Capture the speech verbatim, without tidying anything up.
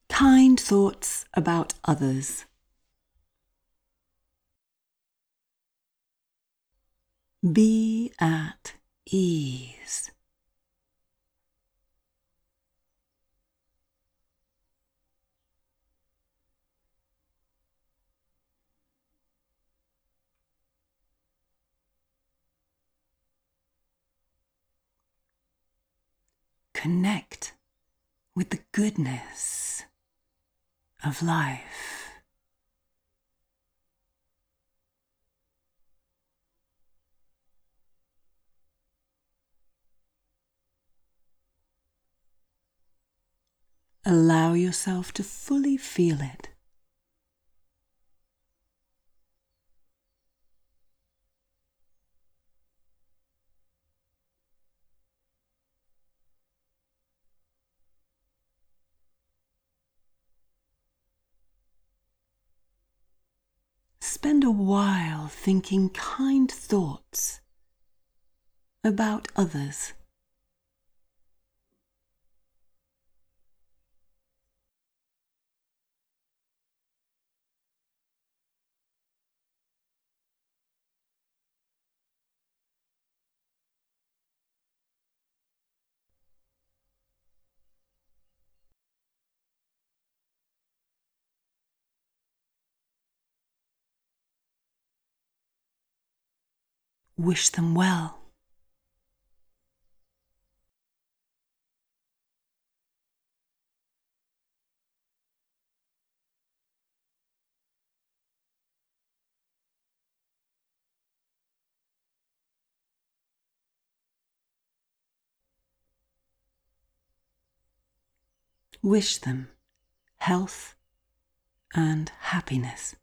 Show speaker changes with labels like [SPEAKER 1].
[SPEAKER 1] Kind thoughts about others. Be at ease. Connect with the goodness of life. Allow yourself to fully feel it. Spend a while thinking kind thoughts about others. Wish them well. Wish them health and happiness.